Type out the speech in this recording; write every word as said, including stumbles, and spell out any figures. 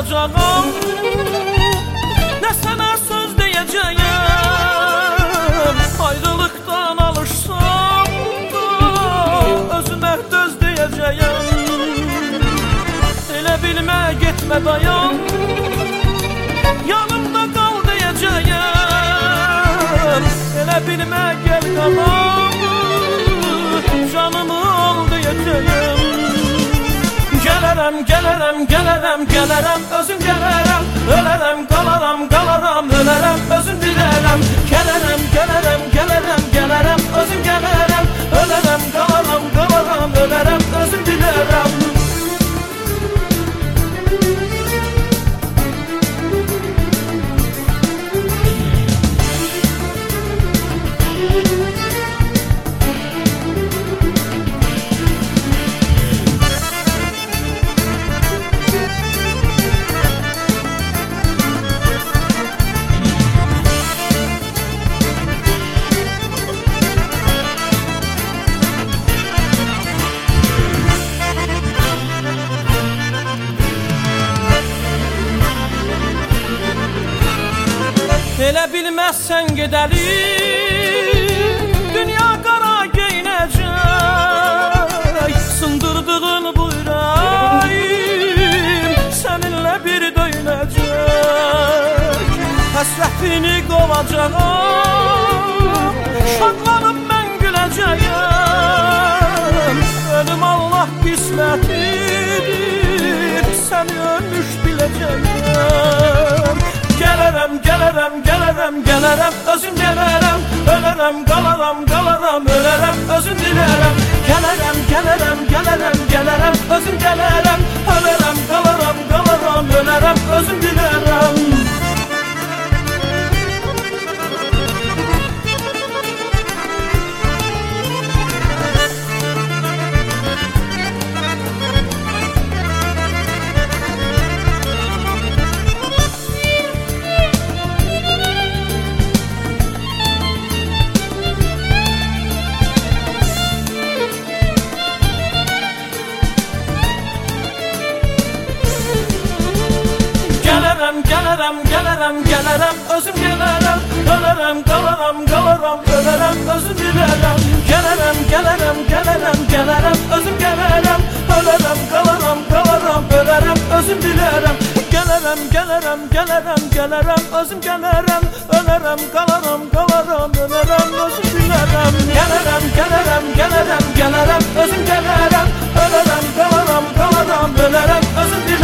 qalacağam, nə sənə söz deyəcəyəm. Ayrılıqdan alışsam da özümə döz deyəcəyəm. Elə bilmə getmə dayan, yanımda qal deyəcəyəm. Elə bilmə gəl qalam, canımı al deyəcəyəm. Gələrəm, gələrəm, gələrəm, gələrəm, özüm gələrəm. Ölərəm, qalaram, qalaram, ölərəm, özüm bilərəm. Gələrəm, gələrəm, gələrəm, gələrəm, özüm gələrəm. Ölərəm, qalaram, qalaram, ölərəm, özüm bilərəm. Elə bilməzsən gedəlim, dünya qara geynəcək. Sındırdığın bu ürəyim səninlə bir döynəcək. Həsrətini qovacağam, şadlanıb mən güləcəyəm. Ölüm Allah qismətidir, səni ölmüş biləcəyəm. Gələrəm, gələrəm, gələrəm, gələrəm, özüm gələrəm. Ölərəm, qalaram, qalaram, ölərəm, özüm dilərəm. Gələrəm, gələrəm, gələrəm, gələrəm, özüm gələrəm. Ölərəm, qalaram, qalaram, ölərəm, özüm dilərəm. Gələrəm, gələrəm, gələrəm, özüm gələrəm. Ölərəm, qalaram, qalaram, ölərəm, özüm dilərəm. Gələrəm, gələrəm, gələrəm, gələrəm, özüm gələrəm. Ölərəm, qalaram, qalaram, ölərəm, özüm dilərəm. Gələrəm, gələrəm, gələrəm, gələrəm, özüm gələrəm. Ölərəm, qalaram, qalaram, ölərəm, özüm dilərəm. Gələrəm, gələrəm, gələrəm, gələrəm, özüm gələrəm. Ölərəm, qalaram, qalaram, ölərəm, özüm dilərəm.